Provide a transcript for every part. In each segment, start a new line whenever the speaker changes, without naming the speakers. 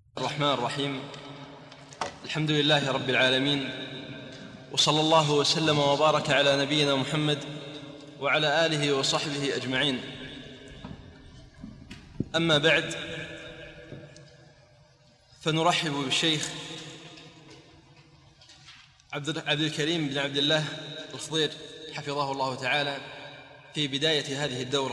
الرحمن الرحيم. الحمد لله رب العالمين، وصلى الله وسلم وبارك على نبينا محمد وعلى آله وصحبه أجمعين. أما بعد، فنرحب بالشيخ عبد الكريم بن عبد الله الخضير حفظه الله تعالى في بداية هذه الدورة.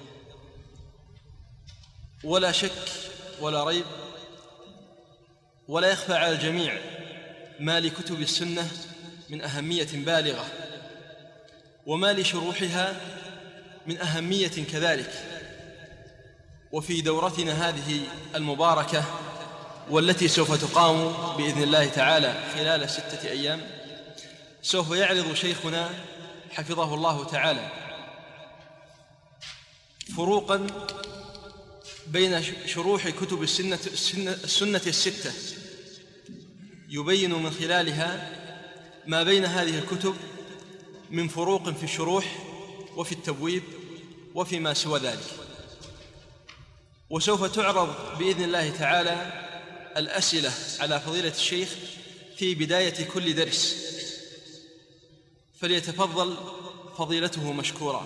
ولا شك ولا ريب ولا يخفى على الجميع ما لكتب السنة من أهمية بالغة، وما لشروحها من أهمية كذلك. وفي دورتنا هذه المباركة، والتي سوف تقام بإذن الله تعالى خلال 6 أيام، سوف يعرض شيخنا حفظه الله تعالى فروقا بين شروح كتب السنة الستة، يبين من خلالها ما بين هذه الكتب من فروق في الشروح وفي التبويب وفيما سوى ذلك. وسوف تعرض بإذن الله تعالى الأسئلة على فضيلة الشيخ في بداية كل درس، فليتفضل فضيلته مشكورا.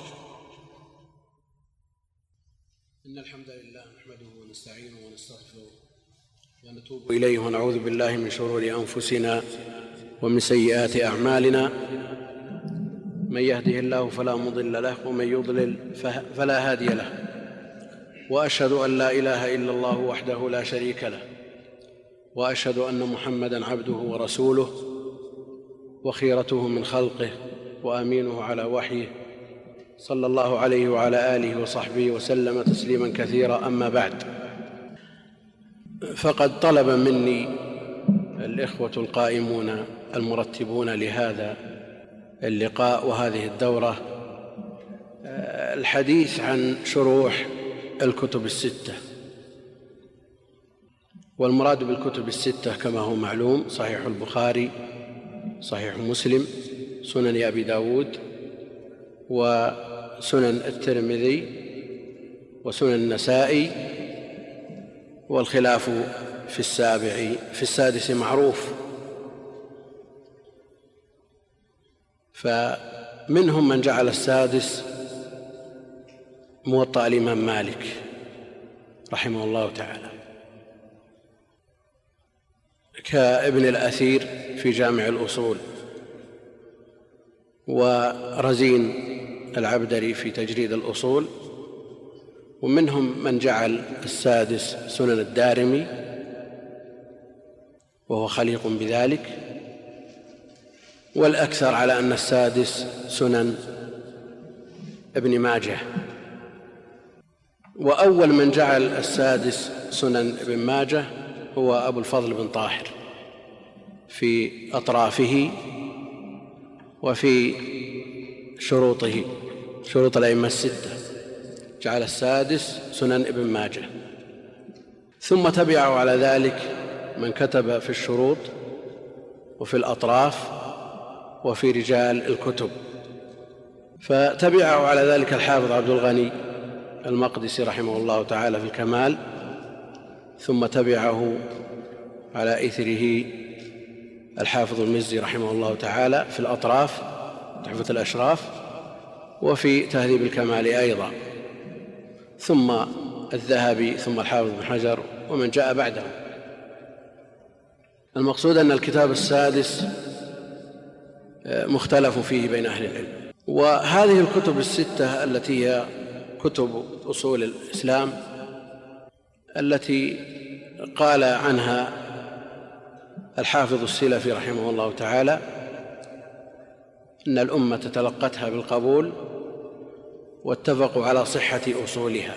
إن الحمد لله نحمده ونستعينه ونستغفره ونتوب إليه ونعوذ بالله من شرور أنفسنا ومن سيئات أعمالنا. من يهده الله فلا مضل له ومن يضلل فلا هادي له، وأشهد أن لا إله إلا الله وحده لا شريك له، وأشهد أن محمدًا عبده ورسوله وخيرته من خلقه وأمينه على وحيه، صلى الله عليه وعلى آله وصحبه وسلم تسليما كثيرا. أما بعد، فقد طلب مني الإخوة القائمون المرتبون لهذا اللقاء وهذه الدورة الحديث عن شروح الكتب الستة. والمراد بالكتب الستة كما هو معلوم صحيح البخاري، صحيح مسلم، سنن أبي داود، وسنن الترمذي، وسنن النسائي، والخلاف في السادس معروف. فمنهم من جعل السادس موطأ الإمام مالك رحمه الله تعالى، كابن الأثير في جامع الأصول، ورزين العبدري في تجريد الأصول. ومنهم من جعل السادس سنن الدارمي وهو خليق بذلك، والأكثر على أن السادس سنن ابن ماجه. وأول من جعل السادس سنن ابن ماجه هو أبو الفضل بن طاهر في أطرافه وفي شروطه، شروط الأئمة الستة، جعل السادس سنن ابن ماجه. ثم تبعه على ذلك من كتب في الشروط وفي الأطراف وفي رجال الكتب. فتبعه على ذلك الحافظ عبد الغني المقدسي رحمه الله تعالى في الكمال، ثم تبعه على إثره الحافظ المزي رحمه الله تعالى في الأطراف، تحفة الأشراف، وفي تهذيب الكمال أيضا، ثم الذهبي، ثم الحافظ بن حجر، ومن جاء بعده. المقصود أن الكتاب السادس مختلف فيه بين أهل العلم. وهذه الكتب الستة التي هي كتب أصول الإسلام، التي قال عنها الحافظ السلفي رحمه الله تعالى إن الأمة تلقتها بالقبول واتفقوا على صحة أصولها.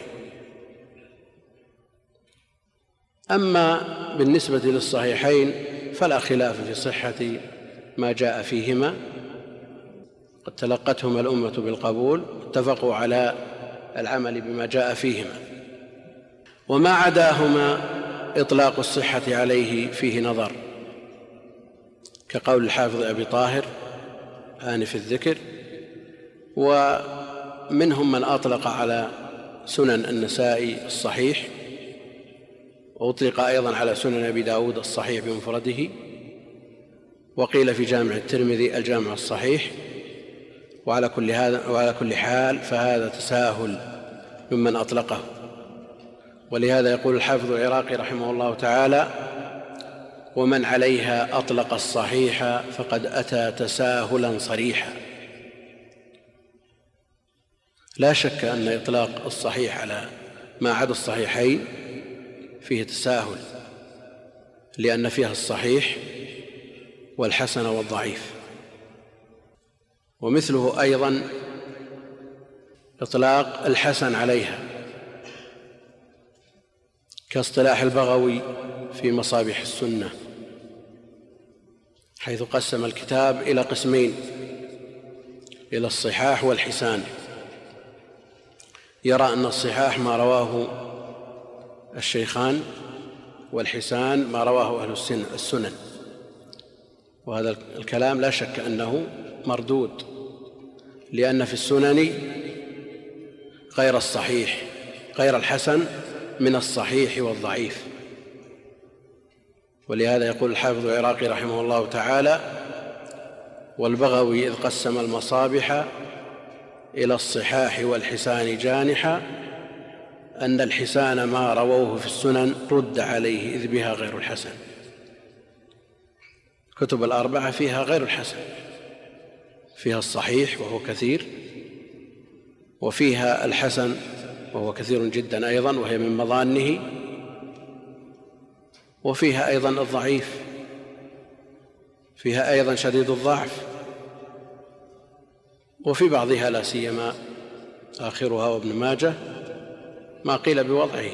أما بالنسبة للصحيحين فلا خلاف في صحة ما جاء فيهما، قد تلقتهما الأمة بالقبول، اتفقوا على العمل بما جاء فيهما. وما عداهما إطلاق الصحة عليه فيه نظر، كقول الحافظ أبي طاهر آنف الذكر. ومنهم من أطلق على سنن النسائي الصحيح، وأطلق أيضا على سنن أبي داود الصحيح بمفرده، وقيل في جامع الترمذي الجامع الصحيح. وعلى كل حال فهذا تساهل ممن أطلقه. ولهذا يقول الحافظ العراقي رحمه الله تعالى: ومن عليها أطلق الصحيح فقد أتى تساهلا صريحا. لا شك أن إطلاق الصحيح على ما عدا الصحيحين فيه تساهل، لأن فيها الصحيح والحسن والضعيف. ومثله أيضا إطلاق الحسن عليها، كاصطلاح البغوي في مصابيح السنة، حيث قسم الكتاب إلى قسمين: إلى الصحاح والحسان. يرى أن الصحاح ما رواه الشيخان، والحسان ما رواه أهل السنن. وهذا الكلام لا شك أنه مردود، لأن في السنن غير الصحيح، غير الحسن من الصحيح والضعيف. ولهذا يقول الحافظ العراقي رحمه الله تعالى: والبغوي إذ قسم المصابح إلى الصحاح والحسان جانحا، أن الحسان ما رووه في السنن رد عليه إذ بها غير الحسن. كتب الأربعة فيها غير الحسن، فيها الصحيح وهو كثير، وفيها الحسن وهو كثير جدا أيضا وهي من مظانه، وفيها أيضا الضعيف، فيها أيضا شديد الضعف، وفي بعضها لا سيما آخرها وابن ماجه ما قيل بوضعه.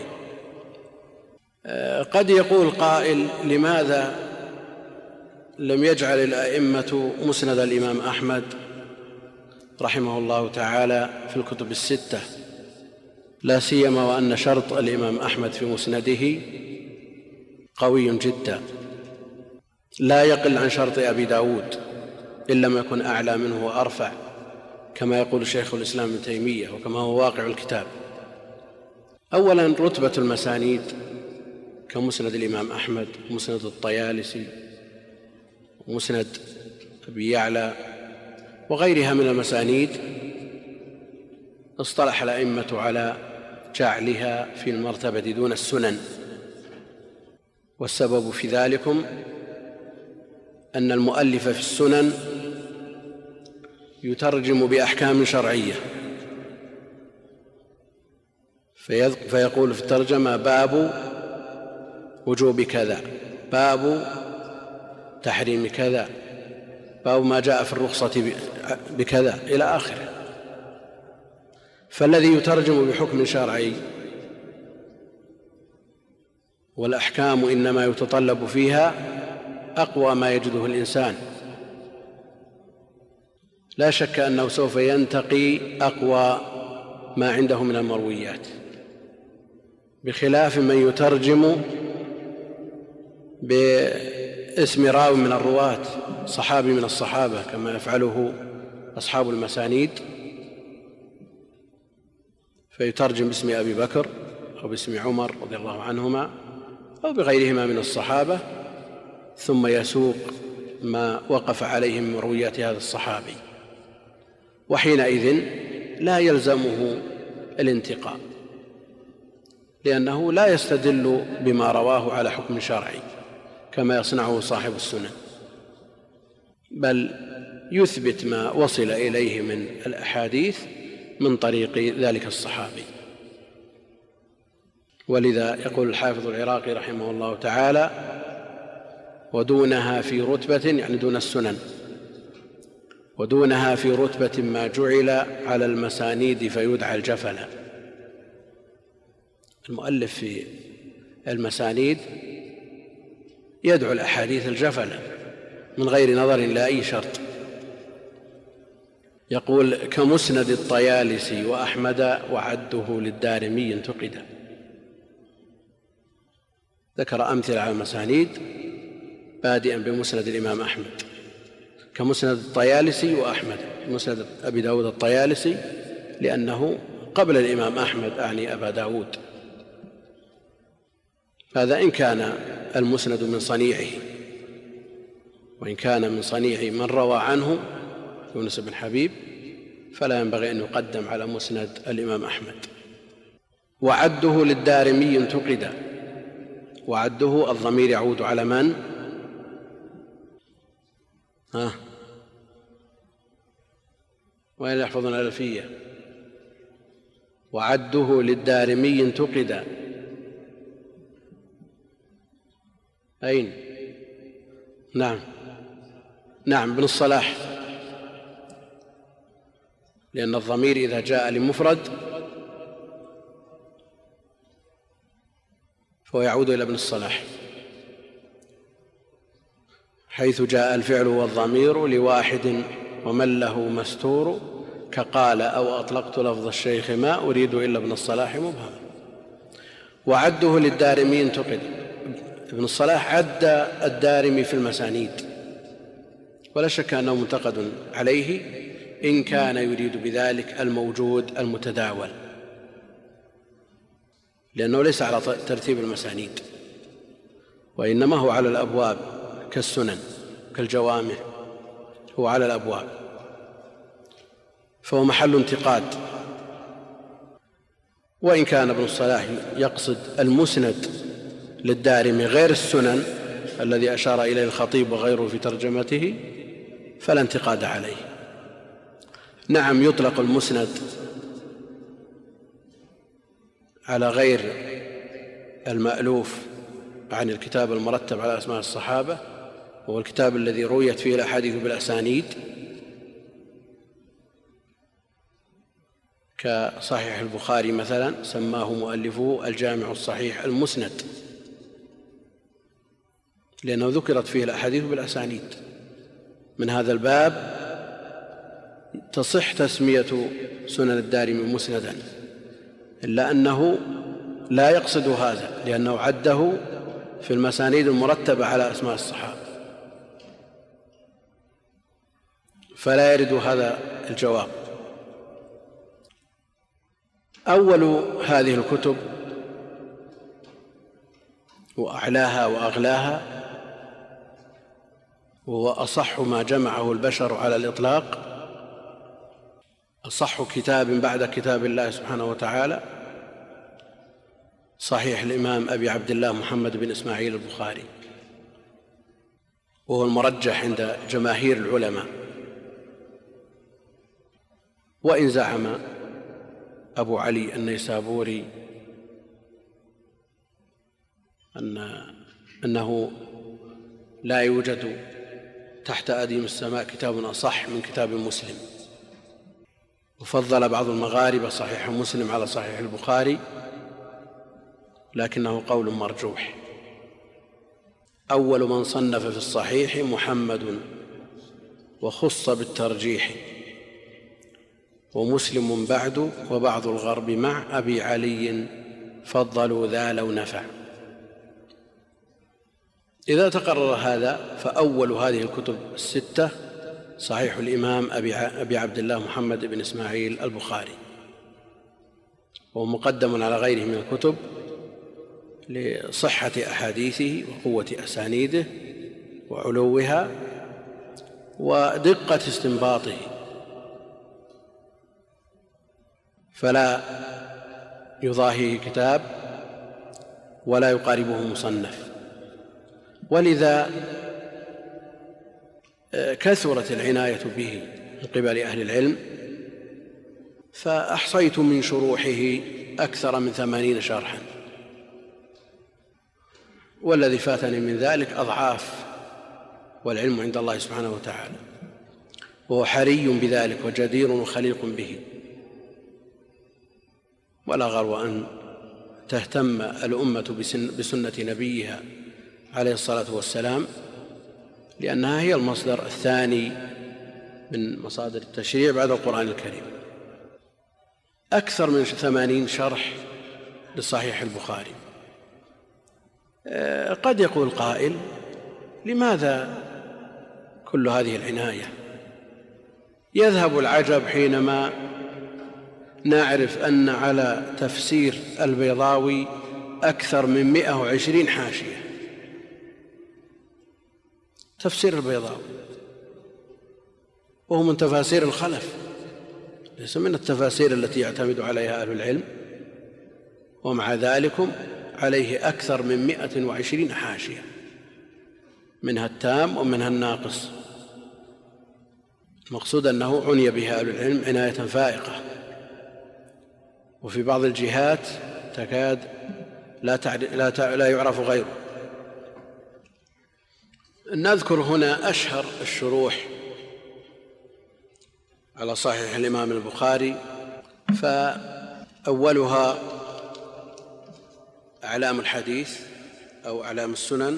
قد يقول قائل: لماذا لم يجعل الأئمة مسند الإمام أحمد رحمه الله تعالى في الكتب الستة، لا سيما وأن شرط الإمام أحمد في مسنده قوي جدا، لا يقل عن شرط أبي داود إن لم يكن أعلى منه وأرفع، كما يقول شيخ الإسلام ابن تيمية وكما هو واقع الكتاب. أولا، رتبة المسانيد كمسند الإمام أحمد ومسند الطيالسي ومسند أبي يعلى وغيرها من المسانيد اصطلح الأئمة على جعلها في المرتبة دون السنن. والسبب في ذلكم أن المؤلف في السنن يترجم بأحكام شرعية، فيقول في الترجمة: باب وجوب كذا، باب تحريم كذا، باب ما جاء في الرخصة بكذا، إلى آخره. فالذي يترجم بحكم شرعي والأحكام إنما يتطلب فيها أقوى ما يجده الإنسان، لا شك أنه سوف ينتقي أقوى ما عنده من المرويات، بخلاف من يترجم باسم راوي من الرواة، صحابي من الصحابة، كما يفعله أصحاب المسانيد، فيترجم باسم أبي بكر أو باسم عمر رضي الله عنهما أو بغيرهما من الصحابة، ثم يسوق ما وقف عليه من مرويات هذا الصحابي، وحينئذ لا يلزمه الانتقاء، لأنه لا يستدل بما رواه على حكم شرعي كما يصنعه صاحب السنن، بل يثبت ما وصل إليه من الأحاديث من طريق ذلك الصحابي. ولذا يقول الحافظ العراقي رحمه الله تعالى: ودونها في رتبة، يعني دون السنن، ودونها في رتبة ما جعل على المسانيد فيدعى الجفلا. المؤلف في المسانيد يدعو الأحاديث الجفلا من غير نظر إلى أي شرط. يقول: كمسند الطيالسي وأحمد وعده للدارمي انتقد. ذكر أمثلة على المسانيد بادئا بمسند الإمام أحمد، كمسند الطيالسي وأحمد. مسند أبي داود الطيالسي لأنه قبل الإمام أحمد، أعني أبا داود، هذا إن كان المسند من صنيعه، وإن كان من صنيع من روى عنه يونس بن حبيب فلا ينبغي أن يقدم على مسند الإمام أحمد. وعده للدارمي انتقد. وعده الضمير يعود على من؟ وين يحفظون الألفية؟ وعده للدارمي انتقد. أين؟ نعم ابن الصلاح، لأن الضمير إذا جاء لمفرد فهو يعود إلى ابن الصلاح، حيث جاء الفعل والضمير لواحد ومن له مستور، كقال أو أطلقت لفظ الشيخ ما أريد إلا ابن الصلاح مبهم. وعده للدارمي انتقد. ابن الصلاح عد الدارمي في المسانيد، ولا شك أنه منتقد عليه إن كان يريد بذلك الموجود المتداول، لأنه ليس على ترتيب المسانيد، وإنما هو على الأبواب كالسنن كالجوامع، هو على الأبواب، فهو محل انتقاد. وإن كان ابن الصلاح يقصد المسند للدارمي غير السنن الذي أشار إليه الخطيب وغيره في ترجمته فلا انتقاد عليه. نعم، يطلق المسند على غير المألوف عن الكتاب المرتب على أسماء الصحابة، وهو الكتاب الذي رويت فيه الأحاديث بالأسانيد، كصحيح البخاري مثلا سماه مؤلفه الجامع الصحيح المسند، لأنه ذكرت فيه الأحاديث بالأسانيد. من هذا الباب تصح تسمية سنن الدارمي مسندا، إلا أنه لا يقصد هذا، لأنه عده في المسانيد المرتبة على أسماء الصحابة، فلا يرد هذا الجواب. أول هذه الكتب وأعلاها وأغلاها، وهو أصح ما جمعه البشر على الإطلاق، أصح كتاب بعد كتاب الله سبحانه وتعالى، صحيح الإمام أبي عبد الله محمد بن إسماعيل البخاري، وهو المرجح عند جماهير العلماء. وإن زعم أبو علي النيسابوري أنه لا يوجد تحت أديم السماء كتاب أصح من كتاب مسلم، وفضل بعض المغاربة صحيح مسلم على صحيح البخاري، لكنه قول مرجوح. أول من صنف في الصحيح محمد، وخص بالترجيح، ومسلم بعد، وبعض الغرب مع أبي علي فضلوا ذا لو نفع. إذا تقرر هذا فأول هذه الكتب الستة صحيح الإمام أبي عبد الله محمد بن إسماعيل البخاري، وهو مقدم على غيره من الكتب لصحة أحاديثه وقوة أسانيده وعلوها ودقة استنباطه، فلا يضاهيه كتاب ولا يقاربه مصنف. ولذا كثرت العناية به من قبل أهل العلم، فأحصيت من شروحه أكثر من 80 شرحا، والذي فاتني من ذلك أضعاف، والعلم عند الله سبحانه وتعالى، وهو حري بذلك وجدير وخليق به. ولا غرو أن تهتم الأمة بسنة نبيها عليه الصلاة والسلام، لأنها هي المصدر الثاني من مصادر التشريع بعد القرآن الكريم. أكثر من 80 شرح لصحيح البخاري. قد يقول قائل: لماذا كل هذه العناية؟ يذهب العجب حينما نعرف أن على تفسير البيضاوي أكثر من 120 حاشية. تفسير البيضاوي وهو من تفاسير الخلف، ليس من التفاسير التي يعتمد عليها أهل العلم، ومع ذلك عليه أكثر من 120 حاشية، منها التام ومنها الناقص. المقصود أنه عني بها أهل العلم عناية فائقة، وفي بعض الجهات تكاد لا يعرف غيره. نذكر هنا أشهر الشروح على صحيح الإمام البخاري، فأولها أعلام الحديث أو أعلام السنن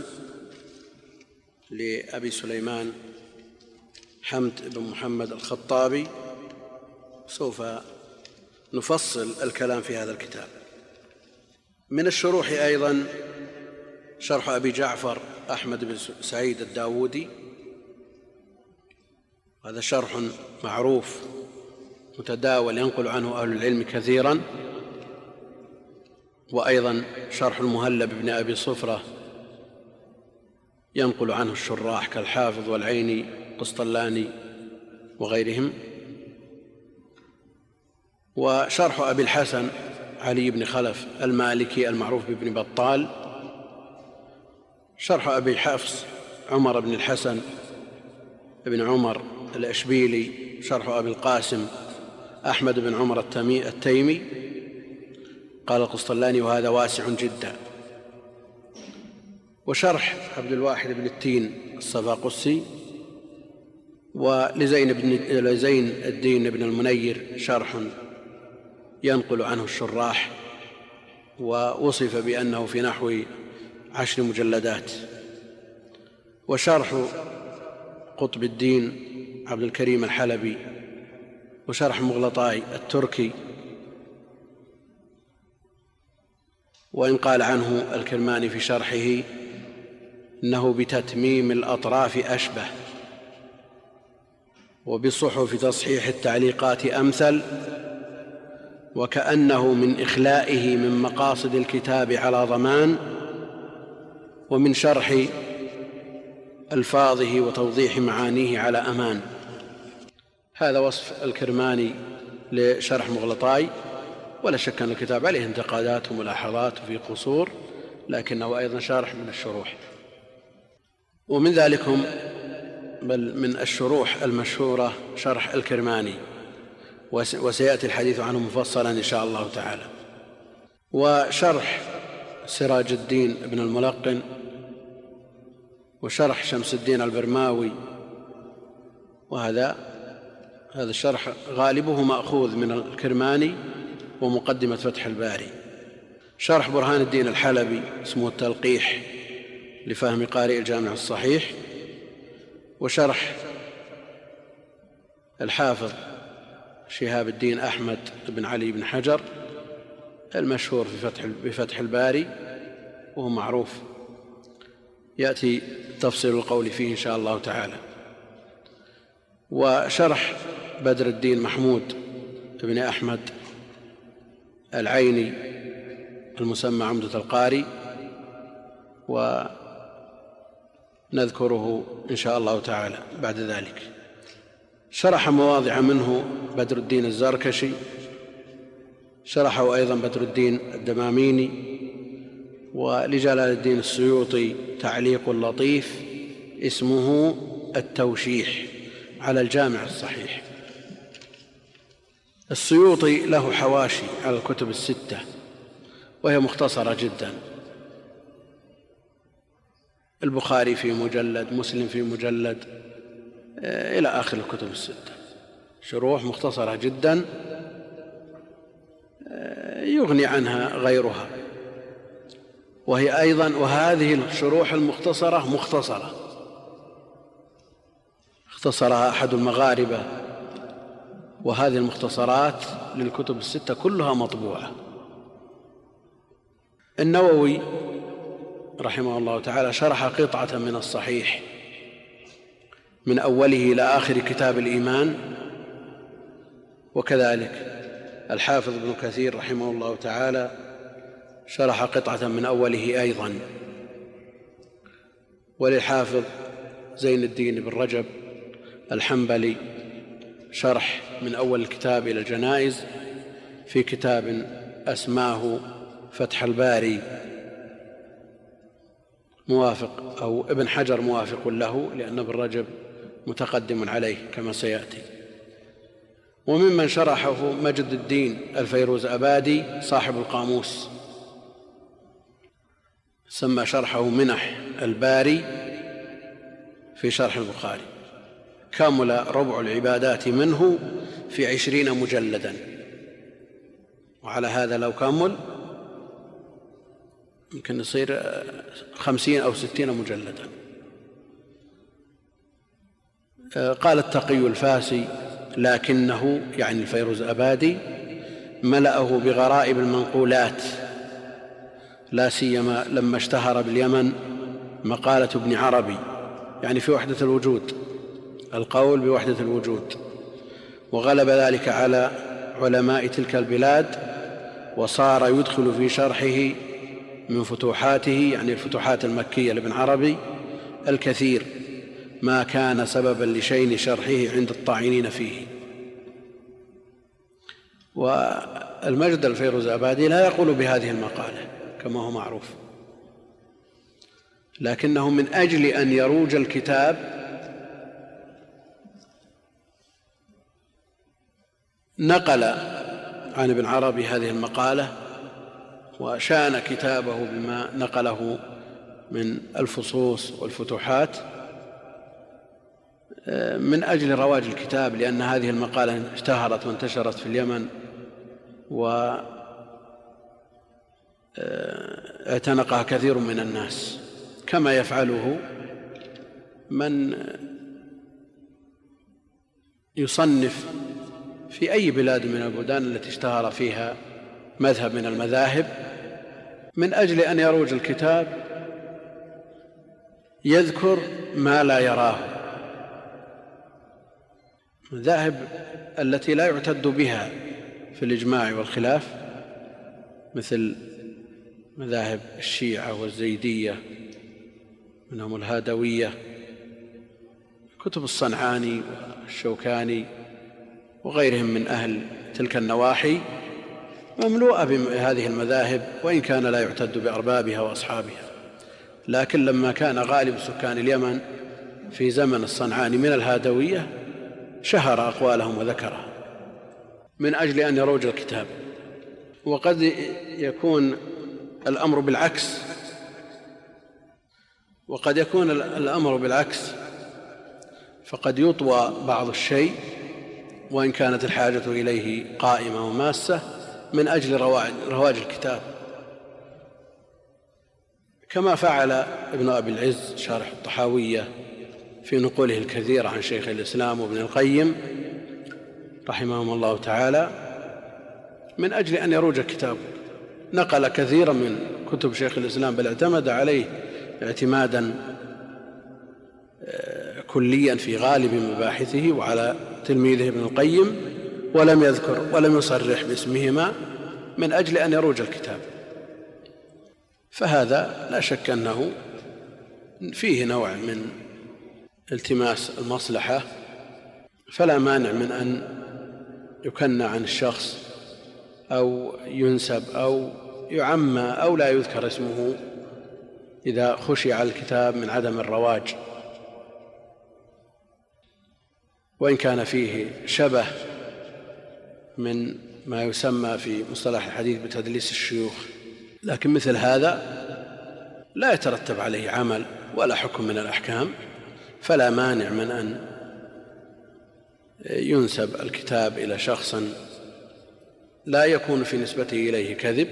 لأبي سليمان حمد بن محمد الخطابي. سوف نفصل الكلام في هذا الكتاب. من الشروح أيضا شرح أبي جعفر أحمد بن سعيد الداودي، هذا شرح معروف متداول ينقل عنه أهل العلم كثيرا. وأيضا شرح المهلب بن أبي صفرة ينقل عنه الشراح كالحافظ والعيني قسطلاني وغيرهم. وشرح أبي الحسن علي بن خلف المالكي المعروف بابن بطال. شرح أبي حفص عمر بن الحسن بن عمر الأشبيلي. شرح أبي القاسم أحمد بن عمر التيمي. قال القسطلاني وهذا واسع جدا. وشرح عبد الواحد بن التين الصفاقسي. ولزين الدين بن المنير شرح ينقل عنه الشراح، ووصف بأنه في نحو 10 مجلدات. وشرح قطب الدين عبد الكريم الحلبي. وشرح مغلطاي التركي، وإن قال عنه الكرماني في شرحه إنه بتتميم الأطراف أشبه، وبصحف تصحيح التعليقات أمثل، وكأنه من إخلائه من مقاصد الكتاب على ضمان، ومن شرح ألفاظه وتوضيح معانيه على أمان. هذا وصف الكرماني لشرح مغلطاي، ولا شك أن الكتاب عليه انتقادات وملاحظات وفي قصور، لكنه أيضا شارح من الشروح. ومن ذلكم بل من الشروح المشهورة شرح الكرماني، وسيأتي الحديث عنه مفصلا إن شاء الله تعالى. وشرح سراج الدين بن الملقن. وشرح شمس الدين البرماوي. وهذا الشرح غالبه مأخوذ من الكرماني ومقدمة فتح الباري. شرح برهان الدين الحلبي اسمه التلقيح لفهم قارئ الجامع الصحيح. وشرح الحافظ شهاب الدين أحمد بن علي بن حجر المشهور بفتح الباري، وهو معروف يأتي تفصيل القول فيه إن شاء الله تعالى. وشرح بدر الدين محمود بن أحمد العيني المسمى عمدة القاري، ونذكره إن شاء الله تعالى بعد ذلك. شرح مواضع منه بدر الدين الزركشي. شرحه أيضا بدر الدين الدماميني. ولجلال الدين السيوطي تعليق لطيف اسمه التوشيح على الجامع الصحيح. السيوطي له حواشي على الكتب الستة وهي مختصرة جدا، البخاري في مجلد، مسلم في مجلد، إلى آخر الكتب الستة، شروح مختصرة جدا يغني عنها غيرها. وهي أيضا وهذه الشروح المختصرة مختصرة اختصرها أحد المغاربة، وهذه المختصرات للكتب الستة كلها مطبوعة. النووي رحمه الله تعالى شرح قطعة من الصحيح من أوله إلى آخر كتاب الإيمان. وكذلك الحافظ ابن كثير رحمه الله تعالى شرح قطعة من أوله أيضا. وللحافظ زين الدين بن رجب الحنبلي شرح من أول الكتاب إلى الجنائز في كتاب أسماه فتح الباري، موافق أو ابن حجر موافق له، لأن ابن رجب متقدم عليه كما سيأتي. وممن شرحه مجد الدين الفيروز أبادي صاحب القاموس، سمى شرحه منح الباري في شرح البخاري، كمل ربع العبادات منه في 20 مجلدا، وعلى هذا لو كمل يمكن يصير 50 أو 60 مجلدا. قال التقي الفاسي: لكنه يعني الفيروز أبادي ملأه بغرائب المنقولات، لا سيما لما اشتهر باليمن مقالة ابن عربي، يعني في وحدة الوجود، القول بوحدة الوجود، وغلب ذلك على علماء تلك البلاد، وصار يدخل في شرحه من فتوحاته، يعني الفتوحات المكية لابن عربي، الكثير، ما كان سببا لشين شرحه عند الطاعنين فيه. والمجد الفيروز أبادي لا يقول بهذه المقالة كما هو معروف، لكنه من أجل أن يروج الكتاب نقل عن ابن عربي هذه المقالة، وشان كتابه بما نقله من الفصوص والفتوحات من أجل رواج الكتاب، لأن هذه المقالة اشتهرت وانتشرت في اليمن واعتنقها كثير من الناس، كما يفعله من يصنف في أي بلاد من البلدان التي اشتهر فيها مذهب من المذاهب، من أجل أن يروج الكتاب يذكر ما لا يراه، المذاهب التي لا يعتد بها في الإجماع والخلاف، مثل مذاهب الشيعة والزيدية، منهم الهادوية، كتب الصنعاني والشوكاني وغيرهم من أهل تلك النواحي مملوءة بهذه المذاهب، وإن كان لا يعتد بأربابها وأصحابها. لكن لما كان غالب سكان اليمن في زمن الصنعاني من الهادوية شهر أقوالهم وذكرها من أجل أن يروج الكتاب. وقد يكون الأمر بالعكس، وقد يكون الأمر بالعكس، فقد يطوى بعض الشيء وإن كانت الحاجة إليه قائمة وماسة من أجل رواج الكتاب، كما فعل ابن أبي العز شارح الطحاوية في نقوله الكثير عن شيخ الإسلام وابن القيم رحمهم الله تعالى من أجل أن يروج الكتاب. نقل كثيرا من كتب شيخ الإسلام، بل اعتمد عليه اعتمادا كليا في غالب مباحثه وعلى تلميذه ابن القيم، ولم يذكر ولم يصرح باسمهما من أجل أن يروج الكتاب. فهذا لا شك أنه فيه نوع من التماس المصلحة، فلا مانع من أن يكنى عن الشخص أو ينسب أو يعمى أو لا يذكر اسمه إذا خشي على الكتاب من عدم الرواج، وإن كان فيه شبه من ما يسمى في مصطلح الحديث بتدليس الشيوخ، لكن مثل هذا لا يترتب عليه عمل ولا حكم من الأحكام، فلا مانع من أن ينسب الكتاب إلى شخص لا يكون في نسبته إليه كذب.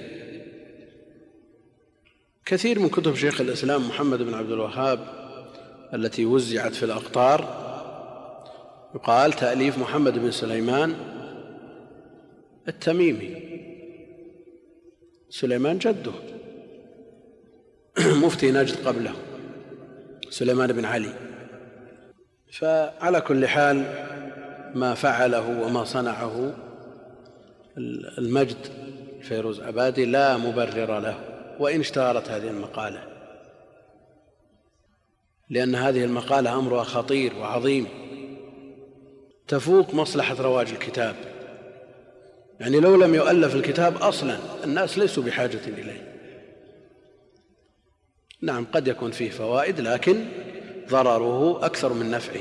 كثير من كتب شيخ الإسلام محمد بن عبد الوهاب التي وزعت في الأقطار يقال تأليف محمد بن سليمان التميمي، سليمان جده مفتي نجد قبله سليمان بن علي. فعلى كل حال ما فعله وما صنعه المجد فيروز أبادي لا مبرر له وإن اشتهرت هذه المقالة، لأن هذه المقالة أمرها خطير وعظيم، تفوق مصلحة رواج الكتاب. يعني لو لم يؤلف الكتاب أصلا الناس ليسوا بحاجة إليه. نعم قد يكون فيه فوائد لكن ضرره أكثر من نفعه،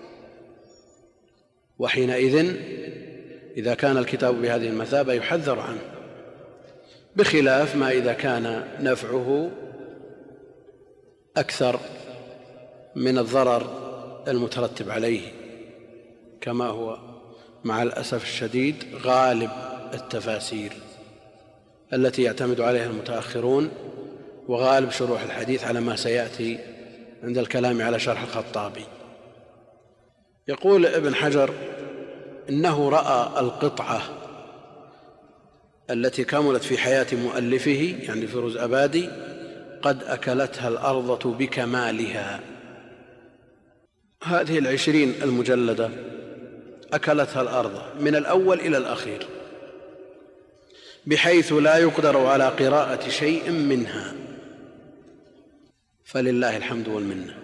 وحينئذ إذا كان الكتاب بهذه المثابة يحذر عنه، بخلاف ما إذا كان نفعه أكثر من الضرر المترتب عليه، كما هو مع الأسف الشديد غالب التفاسير التي يعتمد عليها المتأخرون وغالب شروح الحديث على ما سيأتي عند الكلام على شرح الخطابي. يقول ابن حجر إنه رأى القطعة التي كملت في حياة مؤلفه يعني فيروز أبادي قد أكلتها الأرض بكمالها. هذه 20 المجلدة أكلتها الأرض من الأول إلى الأخير، بحيث لا يقدر على قراءة شيء منها، فلله الحمد والمنة.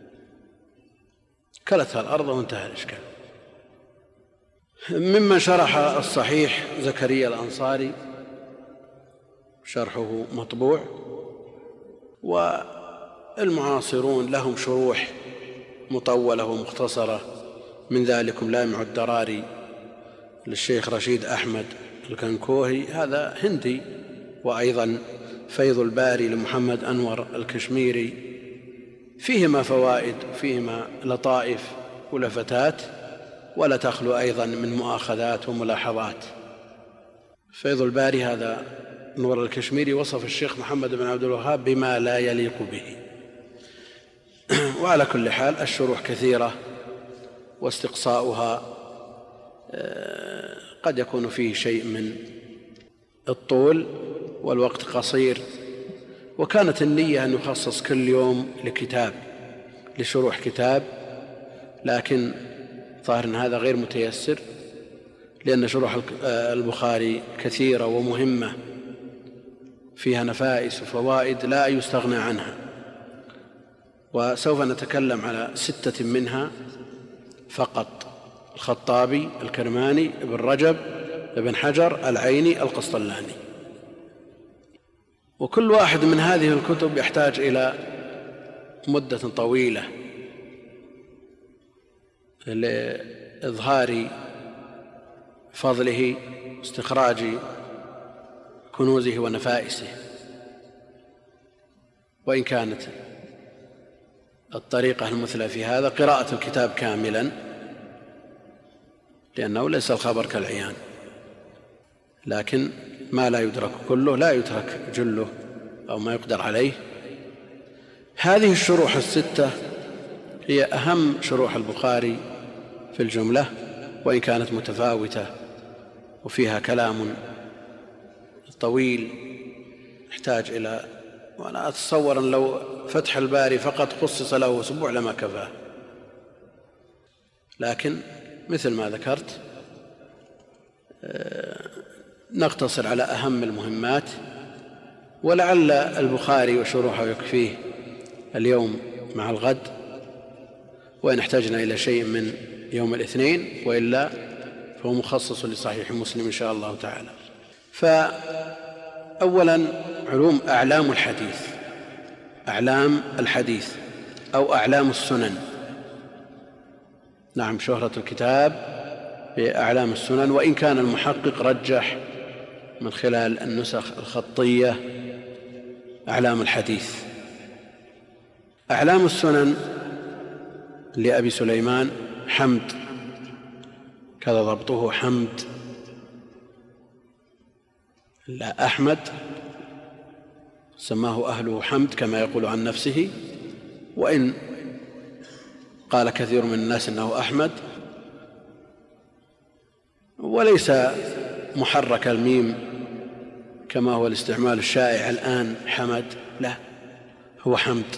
كلتها الأرض وانتهى الإشكال. ممن شرح الصحيح زكريا الأنصاري، شرحه مطبوع، والمعاصرون لهم شروح مطولة ومختصرة، من ذلكم لامع الدراري للشيخ رشيد أحمد الكنكوهي، هذا هندي، وأيضا فيض الباري لمحمد أنور الكشميري، فيهما فوائد فيهما لطائف ولفتات، ولا تخلو أيضا من مؤاخذات وملاحظات. فيض الباري هذا نور الكشميري وصف الشيخ محمد بن عبد الوهاب بما لا يليق به. وعلى كل حال الشروح كثيرة واستقصاؤها قد يكون فيه شيء من الطول والوقت قصير، وكانت النية أن يخصص كل يوم لكتاب لشروح كتاب، لكن ظاهر أن هذا غير متيسر، لأن شروح البخاري كثيرة ومهمة فيها نفائس وفوائد لا يستغنى عنها، وسوف نتكلم على 6 منها فقط: الخطابي، الكرماني، ابن رجب، ابن حجر، العيني، القسطلاني. وكل واحد من هذه الكتب يحتاج إلى مدة طويلة لإظهار فضله واستخراج كنوزه ونفائسه، وإن كانت الطريقة المثلى في هذا قراءة الكتاب كاملا، لأنه ليس الخبر كالعيان، لكن ما لا يدرك كله لا يترك جله أو ما يقدر عليه. هذه الشروح 6 هي أهم شروح البخاري في الجملة، وإن كانت متفاوتة وفيها كلام طويل يحتاج إلى، وأنا أتصور أن لو فتح الباري فقط خصص له أسبوع لما كفاه، لكن مثل ما ذكرت نقتصر على أهم المهمات، ولعل البخاري وشروحه يكفيه اليوم مع الغد، وإن احتجنا إلى شيء من يوم الاثنين، وإلا فهو مخصص لصحيح مسلم إن شاء الله تعالى. فأولا علوم أعلام الحديث، أعلام الحديث أو أعلام السنن. نعم، شهرة الكتاب بأعلام السنن، وإن كان المحقق رجح من خلال النسخ الخطية أعلام الحديث. أعلام السنن لأبي سليمان حمد، كذا ضبطه حمد لا أحمد، سماه أهله حمد كما يقول عن نفسه، وإن قال كثير من الناس إنه أحمد، وليس محرك الميم كما هو الاستعمال الشائع الآن حمد، لا، هو حمد.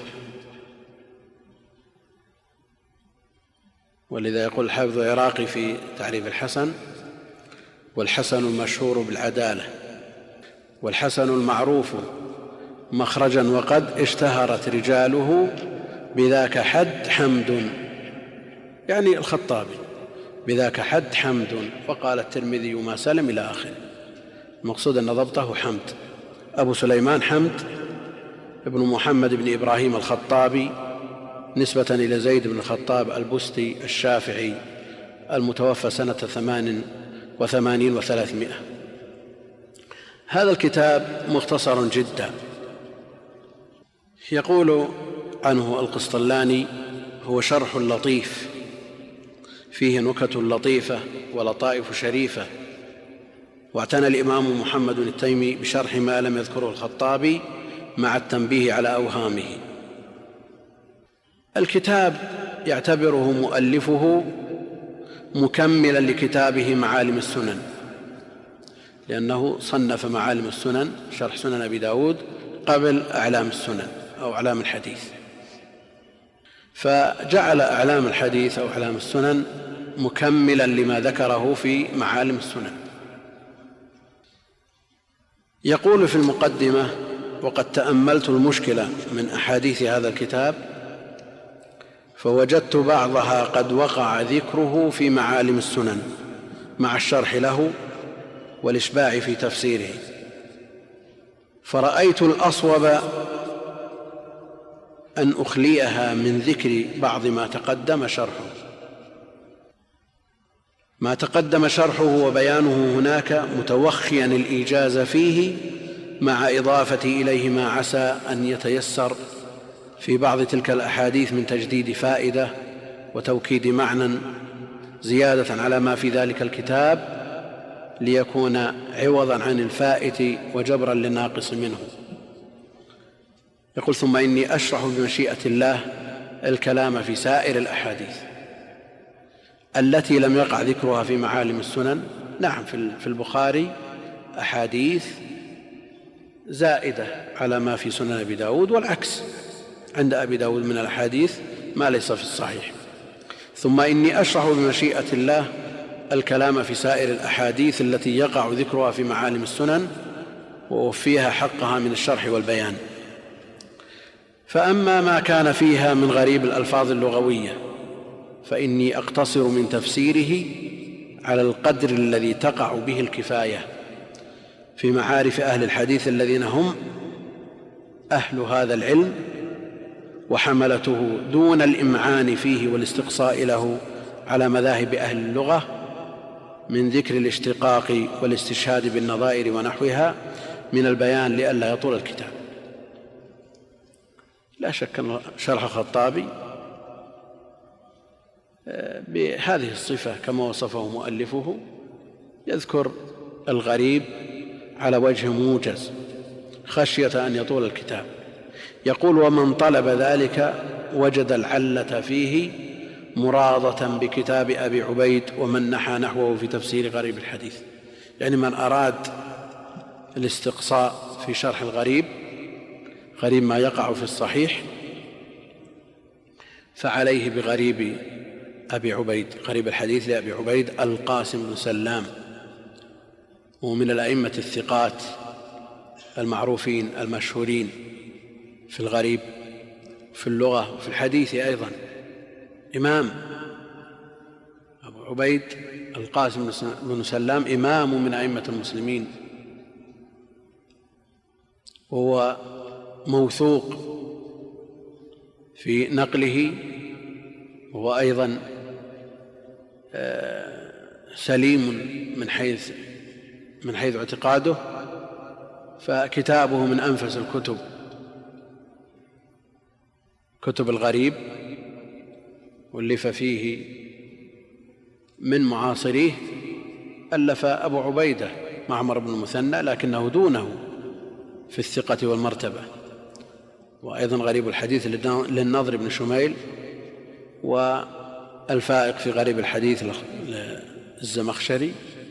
ولذا يقول الحافظ العراقي في تعريف الحسن: والحسن المشهور بالعدالة. والحسن المعروف مخرجا وقد اشتهرت رجاله بذاك حد حمد، يعني الخطابي بذاك حد حمد. وقال الترمذي ما سلم إلى آخره. المقصود أن ضبطه حمد. أبو سليمان حمد ابن محمد بن إبراهيم الخطابي نسبة إلى زيد بن الخطاب البستي الشافعي المتوفى سنة 88 و300. هذا الكتاب مختصر جدا. يقول عنه القسطلاني: هو شرح لطيف فيه نكت لطيفة ولطائف شريفة. واعتنى الإمام محمد التيمي بشرح ما لم يذكره الخطابي مع التنبيه على أوهامه. الكتاب يعتبره مؤلفه مكملا لكتابه معالم السنن، لأنه صنف معالم السنن شرح سنن أبي داود قبل أعلام السنن أو أعلام الحديث، فجعل أعلام الحديث أو أعلام السنن مكملا لما ذكره في معالم السنن. يقول في المقدمة: وقد تأملت المشكلة من أحاديث هذا الكتاب فوجدت بعضها قد وقع ذكره في معالم السنن مع الشرح له والإشباع في تفسيره، فرأيت الأصوب أن أخليها من ذكر بعض ما تقدم شرحه وبيانه هناك، متوخيا الإيجاز فيه مع إضافة إليه ما عسى أن يتيسر في بعض تلك الأحاديث من تجديد فائدة وتوكيد معنى زيادة على ما في ذلك الكتاب، ليكون عوضا عن الفائت وجبرا للناقص منه. يقول: ثم إني أشرح بمشيئة الله الكلام في سائر الأحاديث التي لم يقع ذكرها في معالم السنن. نعم، في البخاري أحاديث زائدة على ما في سنن أبي داود، والعكس عند أبي داود من الأحاديث ما ليس في الصحيح. ثم إني أشرح بمشيئة الله الكلام في سائر الأحاديث التي يقع ذكرها في معالم السنن وأوفيها حقها من الشرح والبيان. فأما ما كان فيها من غريب الألفاظ اللغوية فإني أقتصر من تفسيره على القدر الذي تقع به الكفاية في معارف أهل الحديث الذين هم أهل هذا العلم وحملته، دون الإمعان فيه والاستقصاء له على مذاهب أهل اللغة من ذكر الاشتقاق والاستشهاد بالنظائر ونحوها من البيان لئلا يطول الكتاب. لا شك أن شرح الخطابي بهذه الصفة كما وصفه مؤلفه يذكر الغريب على وجه موجز خشية أن يطول الكتاب. يقول: ومن طلب ذلك وجد العلة فيه مراضة بكتاب أبي عبيد ومن نحى نحوه في تفسير غريب الحديث. يعني من أراد الاستقصاء في شرح الغريب، غريب ما يقع في الصحيح، فعليه بغريب أبي عبيد، غريب الحديث لأبي عبيد القاسم بن سلام، ومن الأئمة الثقات المعروفين المشهورين في الغريب في اللغة وفي الحديث أيضا. إمام أبو عبيد القاسم بن سلام إمام من أئمة المسلمين، وهو موثوق في نقله، وهو أيضا سليم من حيث اعتقاده، فكتابه من أنفس كتب الغريب، واللف فيه من معاصريه ألف أبو عبيدة معمر بن المثنى، لكنه دونه في الثقة والمرتبة. وأيضا غريب الحديث للنضر بن شميل، والفائق في غريب الحديث للزمخشري،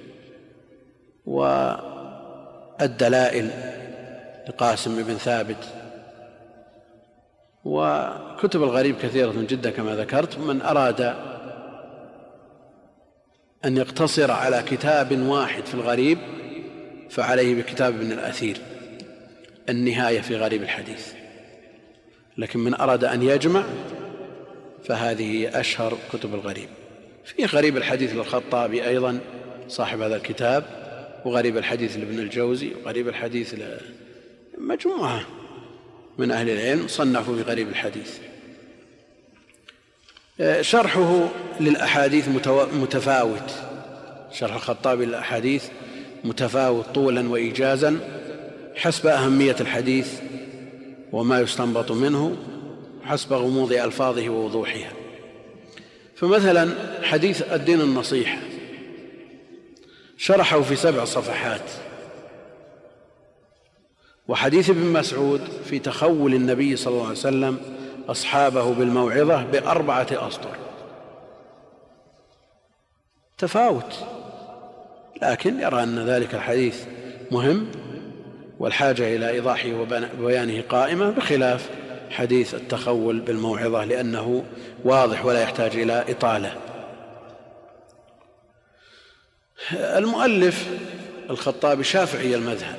والدلائل لقاسم بن ثابت. وكتب الغريب كثيرة جدا كما ذكرت. من أراد أن يقتصر على كتاب واحد في الغريب فعليه بكتاب ابن الأثير النهاية في غريب الحديث، لكن من أراد أن يجمع فهذه أشهر كتب الغريب. في غريب الحديث للخطابي أيضا صاحب هذا الكتاب، وغريب الحديث لابن الجوزي، وغريب الحديث مجموعة من أهل العلم صنفوا في غريب الحديث. شرحه للأحاديث متفاوت، شرح الخطابي للأحاديث متفاوت طولا وإيجازا حسب أهمية الحديث وما يستنبط منه، حسب غموض ألفاظه ووضوحها. فمثلا حديث الدين النصيحة شرحه في 7 صفحات، وحديث ابن مسعود في تخول النبي صلى الله عليه وسلم أصحابه بالموعظة ب4 أسطر. تفاوت، لكن يرى أن ذلك الحديث مهم والحاجة إلى إيضاحه وبيانه قائمة، بخلاف حديث التخول بالموعظة لأنه واضح ولا يحتاج إلى إطالة. المؤلف الخطابي شافعي المذهب،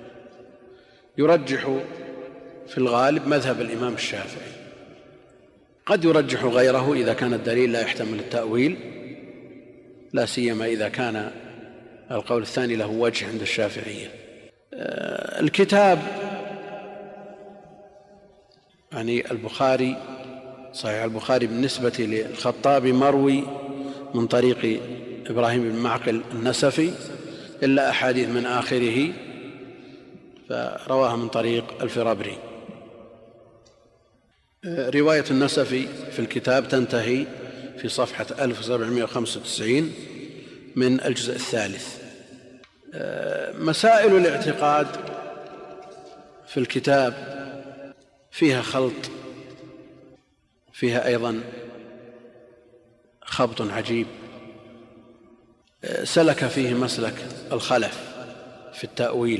يرجح في الغالب مذهب الإمام الشافعي، قد يرجح غيره إذا كان الدليل لا يحتمل التأويل، لا سيما إذا كان القول الثاني له وجه عند الشافعية. الكتاب يعني البخاري، صحيح البخاري بالنسبة للخطابي مروي من طريق إبراهيم بن معقل النسفي، إلا أحاديث من آخره فرواها من طريق الفرابري. رواية النسفي في الكتاب تنتهي في صفحة 1795 من الجزء الثالث. مسائل الاعتقاد في الكتاب فيها خلط، فيها أيضا خبط عجيب، سلك فيه مسلك الخلف في التأويل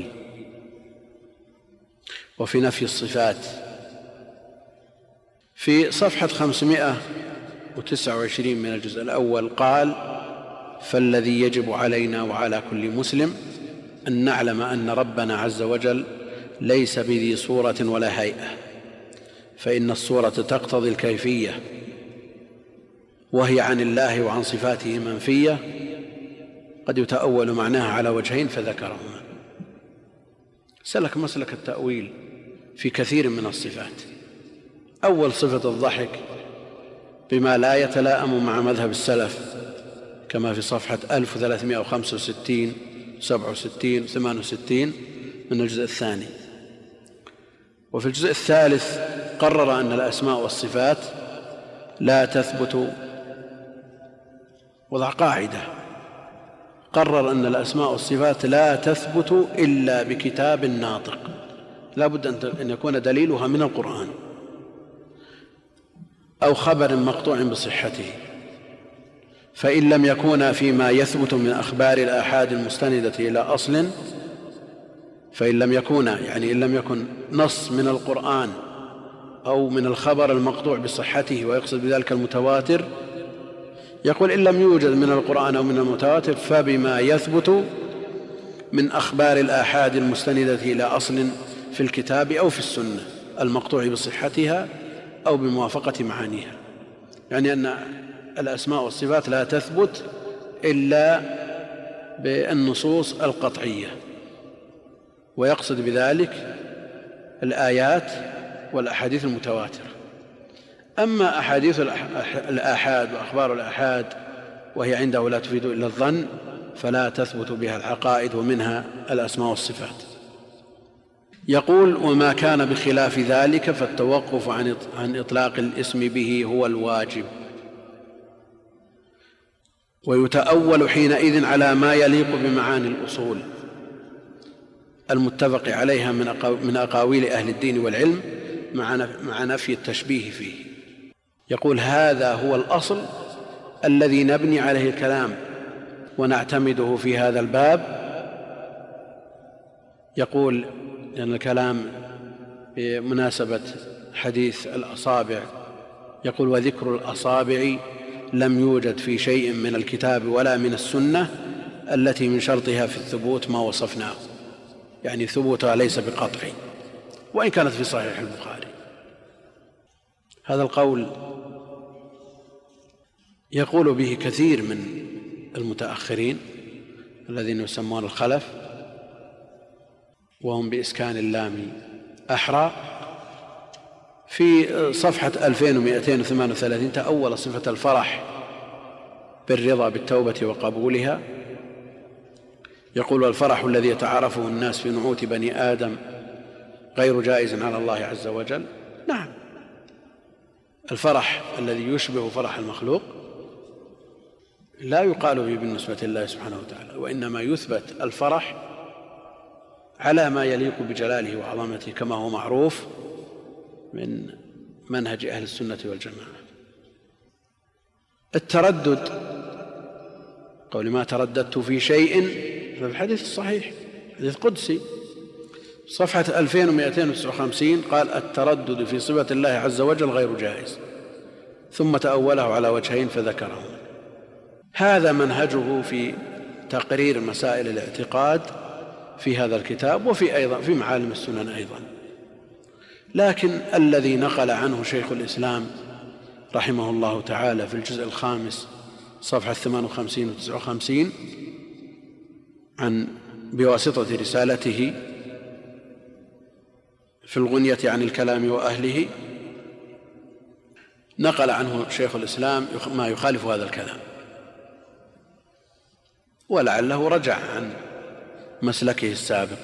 وفي نفي الصفات. في صفحة 529 من الجزء الأول قال: فالذي يجب علينا وعلى كل مسلم أن نعلم أن ربنا عز وجل ليس بذي صورة ولا هيئة، فإن الصورة تقتضي الكيفية، وهي عن الله وعن صفاته منفية، قد يتأول معناها على وجهين فذكرهما. سلك مسلك التأويل في كثير من الصفات. أول صفة الضحك بما لا يتلائم مع مذهب السلف، كما في صفحة 1365 67 68 من الجزء الثاني. وفي الجزء الثالث قرر أن الأسماء والصفات لا تثبت، وضع قاعدة، قرر أن الأسماء والصفات لا تثبت إلا بكتاب ناطق، لا بد أن يكون دليلها من القرآن أو خبر مقطوع بصحته، فإن لم يكون فيما يثبت من أخبار الآحاد المستندة إلى أصل، فإن لم يكون يعني إن لم يكن نص من القرآن أو من الخبر المقطوع بصحته، ويقصد بذلك المتواتر، يقول إن لم يوجد من القرآن أو من المتواتر فبما يثبت من أخبار الآحاد المستندة إلى أصل في الكتاب أو في السنة المقطوع بصحتها أو بموافقة معانيها. يعني أن الأسماء والصفات لا تثبت إلا بالنصوص القطعية، ويقصد بذلك الآيات والأحاديث المتواترة. أما أحاديث الآحاد وأخبار الآحاد وهي عنده لا تفيد إلا الظن، فلا تثبت بها العقائد، ومنها الأسماء والصفات. يقول: وما كان بخلاف ذلك فالتوقف عن إطلاق الاسم به هو الواجب، ويتأول حينئذ على ما يليق بمعاني الأصول المتفق عليها من أقاويل أهل الدين والعلم مع نفي التشبيه فيه. يقول: هذا هو الأصل الذي نبني عليه الكلام ونعتمده في هذا الباب. يقول لأن الكلام بمناسبة حديث الأصابع، يقول: وذكر الأصابع لم يوجد في شيء من الكتاب ولا من السنة التي من شرطها في الثبوت ما وصفناه. يعني ثبوتها ليس بقطعي، وإن كانت في صحيح البخاري. هذا القول يقول به كثير من المتأخرين الذين يسمون الخلف، وهم بإسكان اللام أحرى. في صفحة 2238 تأول صفة الفرح بالرضا بالتوبة وقبولها، يقول: الفرح الذي يتعارفه الناس في نعوت بني آدم غير جائز على الله عز وجل. نعم، الفرح الذي يشبه فرح المخلوق لا يقال به بالنسبة لله سبحانه وتعالى، وإنما يثبت الفرح على ما يليق بجلاله وعظمته، كما هو معروف من منهج أهل السنة والجماعة. التردد، قول ما ترددت في شيء، في الحديث الصحيح حديث قدسي صفحة 2259 قال: التردد في صفة الله عز وجل غير جائز، ثم تأوله على وجهين فذكرهما. هذا منهجه في تقرير مسائل الاعتقاد في هذا الكتاب، وفي أيضا في معالم السنن أيضا. لكن الذي نقل عنه شيخ الإسلام رحمه الله تعالى في الجزء الخامس صفحة 58 و 59 بواسطة رسالته في الغنية عن الكلام وأهله، نقل عنه شيخ الإسلام ما يخالف هذا الكلام، ولعله رجع عن مسلكه السابق.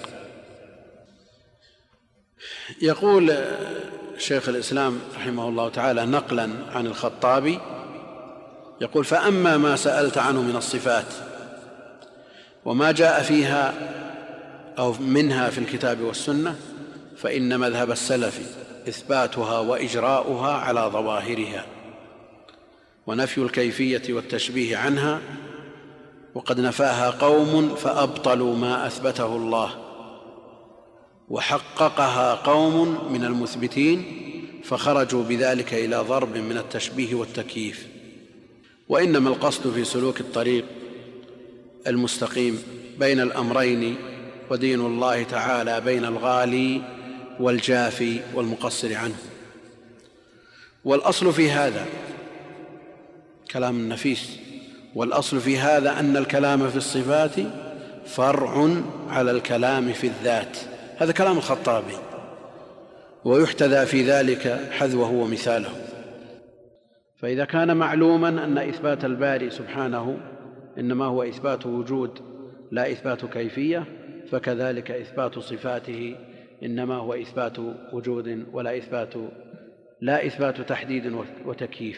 يقول شيخ الإسلام رحمه الله تعالى نقلا عن الخطابي، يقول: فأما ما سألت عنه من الصفات وما جاء فيها أو منها في الكتاب والسنة، فإن مذهب السلف إثباتها وإجراؤها على ظواهرها، ونفي الكيفية والتشبيه عنها، وقد نفاها قوم فأبطلوا ما أثبته الله، وحققها قوم من المثبتين فخرجوا بذلك إلى ضرب من التشبيه والتكييف. وإنما القصد في سلوك الطريق المستقيم بين الأمرين، ودين الله تعالى بين الغالي والجافي والمقصر عنه. والأصل في هذا كلام النفيس، والأصل في هذا أن الكلام في الصفات فرع على الكلام في الذات. هذا كلام الخطابي، ويحتذى في ذلك حذوه ومثاله. فإذا كان معلوما أن إثبات الباري سبحانه إنما هو إثبات وجود لا إثبات كيفية، فكذلك إثبات صفاته إنما هو إثبات وجود لا إثبات تحديد وتكييف.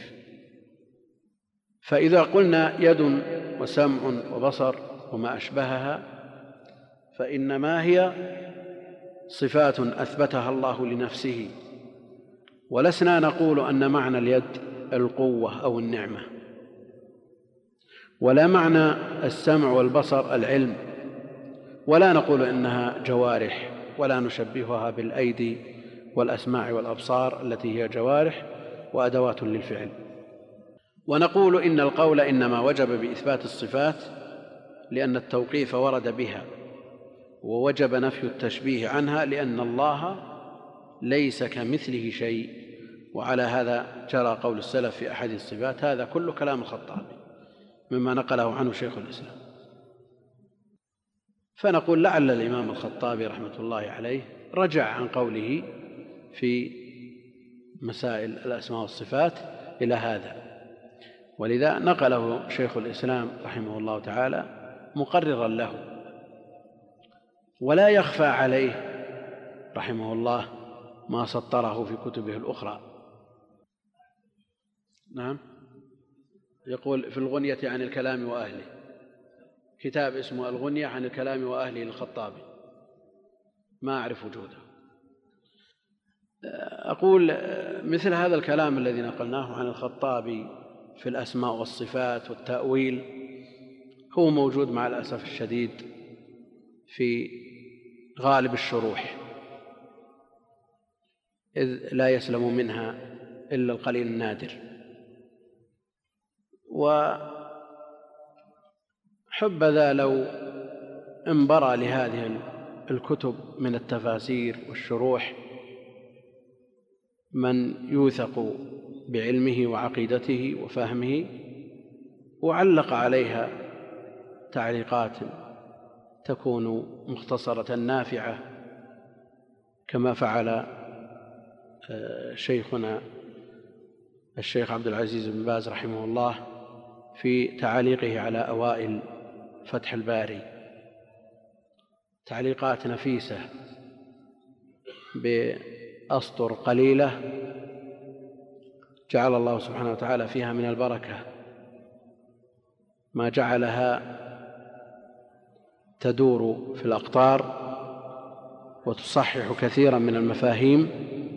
فإذا قلنا يد وسمع وبصر وما أشبهها، فإنما هي صفات أثبتها الله لنفسه، ولسنا نقول أن معنى اليد القوة أو النعمة، ولا معنى السمع والبصر العلم، ولا نقول إنها جوارح، ولا نشبهها بالأيدي والأسماع والأبصار التي هي جوارح وأدوات للفعل. ونقول إن القول إنما وجب بإثبات الصفات لأن التوقيف ورد بها، ووجب نفي التشبيه عنها لأن الله ليس كمثله شيء. وعلى هذا جرى قول السلف في أحد الصفات. هذا كل كلام الخطابي مما نقله عنه شيخ الإسلام. فنقول لعل الإمام الخطابي رحمة الله عليه رجع عن قوله في مسائل الأسماء والصفات إلى هذا، ولذا نقله شيخ الإسلام رحمه الله تعالى مقررا له. ولا يخفى عليه رحمه الله ما سطره في كتبه الأخرى. نعم، يقول في الغنية عن الكلام وأهله، كتاب اسمه الغنية عن الكلام وأهله للخطابي، ما أعرف وجوده. أقول مثل هذا الكلام الذي نقلناه عن الخطابي في الأسماء والصفات والتأويل هو موجود مع الأسف الشديد في غالب الشروح، إذ لا يسلم منها إلا القليل النادر. وحبذا لو انبرى لهذه الكتب من التفاسير والشروح من يوثق بعلمه وعقيدته وفهمه، وعلق عليها تعليقات تكون مختصرة نافعة، كما فعل شيخنا الشيخ عبد العزيز بن باز رحمه الله في تعليقه على أوائل فتح الباري، تعليقات نفيسة بأسطر قليلة جعل الله سبحانه وتعالى فيها من البركة ما جعلها تدور في الأقطار وتصحح كثيرا من المفاهيم.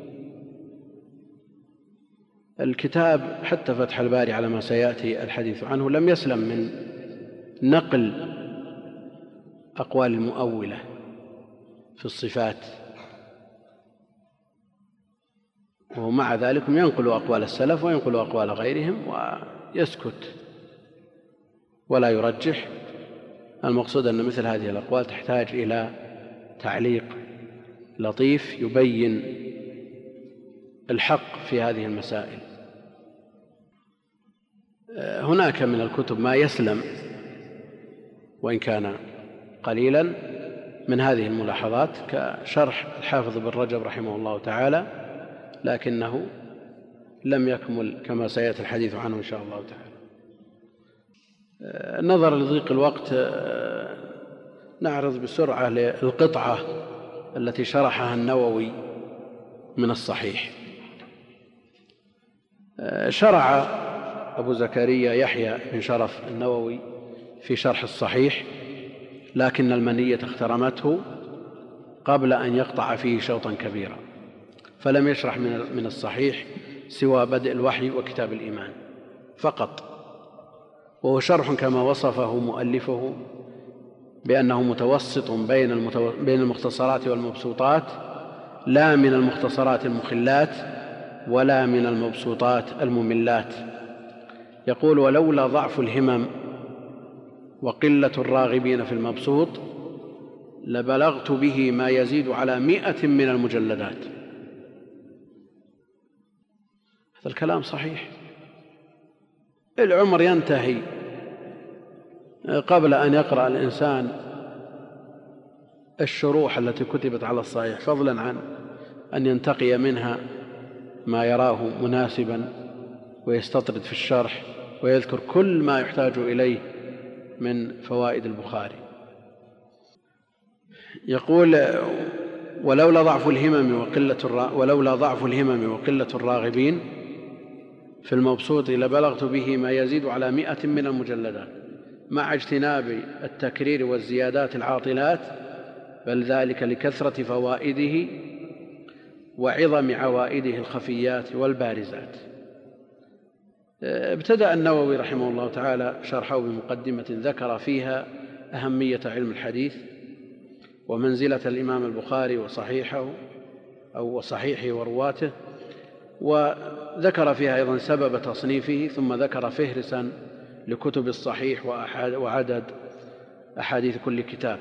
الكتاب حتى فتح الباري على ما سيأتي الحديث عنه لم يسلم من نقل أقوال المؤولة في الصفات، ومع ذلك ينقل أقوال السلف وينقل أقوال غيرهم ويسكت ولا يرجح. المقصود أن مثل هذه الأقوال تحتاج إلى تعليق لطيف يبين الحق في هذه المسائل. هناك من الكتب ما يسلم وإن كان قليلا من هذه الملاحظات، كشرح الحافظ بن رجب رحمه الله تعالى، لكنه لم يكمل كما سيأتي الحديث عنه إن شاء الله تعالى. نظرا لضيق الوقت نعرض بسرعة للقطعة التي شرحها النووي من الصحيح. شرع أبو زكريا يحيى بن شرف النووي في شرح الصحيح، لكن المنية اخترمته قبل أن يقطع فيه شوطا كبيرا، فلم يشرح من الصحيح سوى بدء الوحي وكتاب الإيمان فقط، وهو شرح كما وصفه مؤلفه بأنه متوسط بين المختصرات والمبسوطات، لا من المختصرات المخلات ولا من المبسوطات المملات. يقول: ولولا ضعف الهمم وقلة الراغبين في المبسوط لبلغت به ما يزيد على 100 من المجلدات. هذا الكلام صحيح. العمر ينتهي قبل أن يقرأ الإنسان الشروح التي كتبت على الصحيح، فضلا عن أن ينتقي منها ما يراه مناسبا ويستطرد في الشرح ويذكر كل ما يحتاج إليه من فوائد البخاري. يقول: ولولا ضعف الهمم وقلة الراغبين في المبسوط لبلغت به ما يزيد على 100 من المجلدات، مع اجتناب التكرير والزيادات العاطلات، بل ذلك لكثرة فوائده وعظم عوائده الخفيات والبارزات. ابتدأ النووي رحمه الله تعالى شرحه بمقدمة ذكر فيها أهمية علم الحديث ومنزلة الإمام البخاري وصحيحه ورواته، وذكر فيها أيضا سبب تصنيفه، ثم ذكر فهرسا لكتب الصحيح وعدد أحاديث كل كتاب،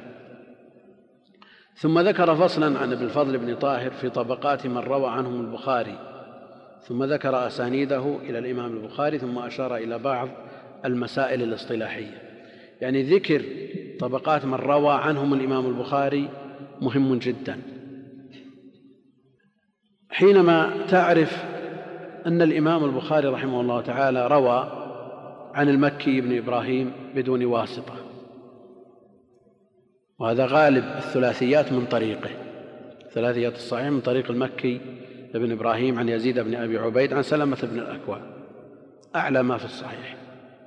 ثم ذكر فصلا عن ابن الفضل بن طاهر في طبقات من روى عنهم البخاري، ثم ذكر أسانيده إلى الإمام البخاري، ثم أشار إلى بعض المسائل الاصطلاحية. يعني ذكر طبقات من روى عنهم الإمام البخاري مهم جدا. حينما تعرف أن الإمام البخاري رحمه الله تعالى روى عن المكي بن إبراهيم بدون واسطة، وهذا غالب الثلاثيات من طريقه، ثلاثيات الصحيح من طريق المكي بن إبراهيم عن يزيد بن أبي عبيد عن سلمة بن الأكوع، أعلى ما في الصحيح.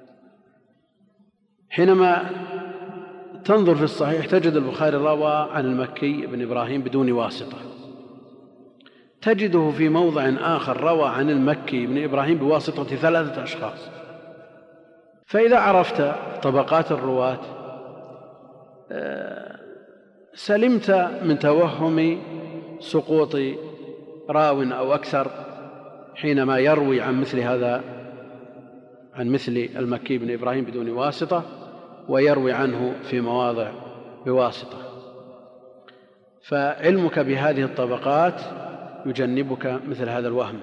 حينما تنظر في الصحيح تجد البخاري روى عن المكي بن إبراهيم بدون واسطة، تجده في موضع آخر روى عن المكي بن إبراهيم بواسطة 3 أشخاص. فإذا عرفت طبقات الرواة سلمت من توهم سقوط راو أو أكثر حينما يروي عن مثل هذا، عن مثل المكي بن إبراهيم بدون واسطة، ويروي عنه في مواضع بواسطة. فعلمك بهذه الطبقات يجنبك مثل هذا الوهم.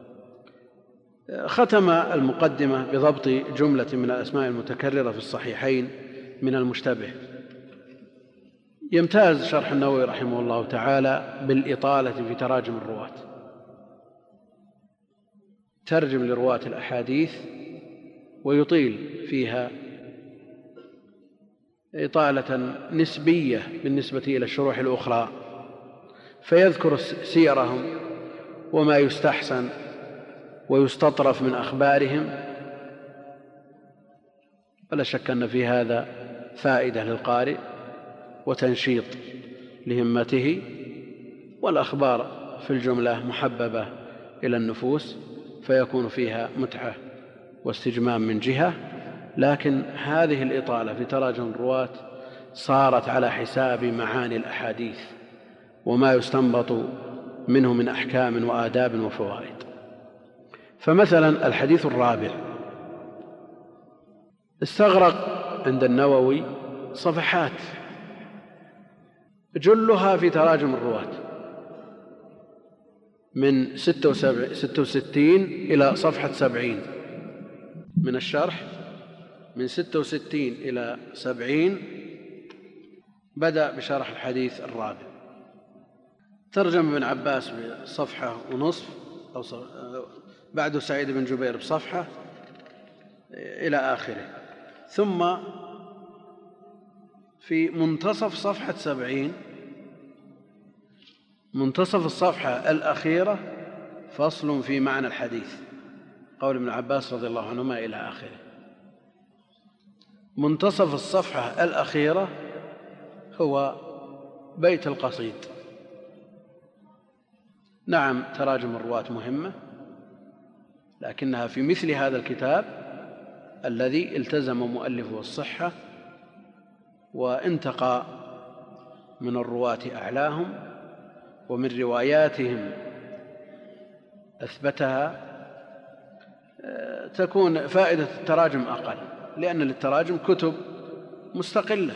ختم المقدمة بضبط جملة من الأسماء المتكررة في الصحيحين من المشتبه. يمتاز شرح النووي رحمه الله تعالى بالإطالة في تراجم الرواة، ترجم لرواة الأحاديث ويطيل فيها إطالة نسبية بالنسبة إلى الشروح الأخرى، فيذكر سيرهم وما يستحسن ويستطرف من أخبارهم، ولا شك أن في هذا فائدة للقارئ وتنشيط لهمته، والأخبار في الجملة محببة إلى النفوس فيكون فيها متعة واستجمام من جهة، لكن هذه الإطالة في تراجم الرواة صارت على حساب معاني الأحاديث وما يستنبط منه من أحكام وآداب وفوائد. فمثلا الحديث الرابع استغرق عند النووي صفحات جلها في تراجم الرواة، من 66 إلى صفحة 70 من الشرح، من 66 إلى 70 بدأ بشرح الحديث الرابع. ترجم ابن عباس بصفحة ونصف أو بعد سعيد بن جبير بصفحة إلى آخره، ثم في منتصف صفحة 70 منتصف الصفحة الأخيرة فصل في معنى الحديث، قول ابن عباس رضي الله عنهما إلى آخره. منتصف الصفحة الأخيرة هو بيت القصيد. نعم تراجم الرواة مهمة، لكنها في مثل هذا الكتاب الذي التزم مؤلفه الصحة وانتقى من الرواة أعلاهم ومن رواياتهم أثبتها، تكون فائدة التراجم أقل، لأن للتراجم كتب مستقلة،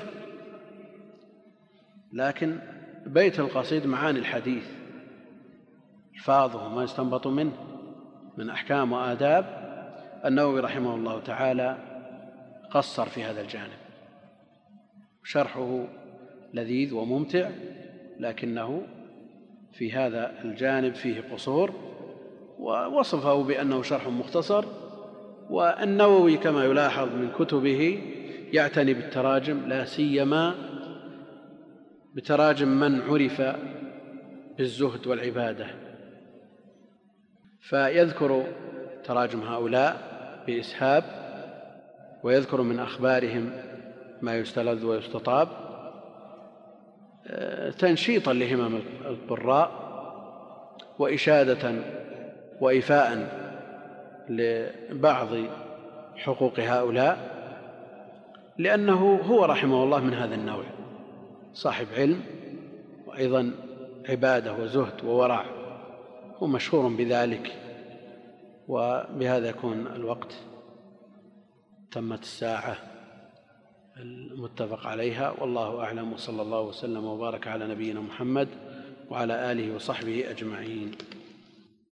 لكن بيت القصيد معاني الحديث الفاظه وما يستنبط منه من أحكام وآداب، النووي رحمه الله تعالى قصر في هذا الجانب، شرحه لذيذ وممتع، لكنه في هذا الجانب فيه قصور، ووصفه بأنه شرح مختصر. والنووي كما يلاحظ من كتبه يعتني بالتراجم، لا سيما بتراجم من عرف بالزهد والعبادة، فيذكر تراجم هؤلاء بإسهاب ويذكر من أخبارهم ما يستلذ ويستطاب تنشيطا لهمم القراء وإشادة وإيفاء لبعض حقوق هؤلاء، لأنه هو رحمه الله من هذا النوع، صاحب علم وأيضا عبادة وزهد وورع، هو مشهور بذلك. وبهذا يكون الوقت، تمت الساعة المتفق عليها، والله أعلم، وصلى الله وسلم وبارك على نبينا محمد وعلى آله وصحبه أجمعين.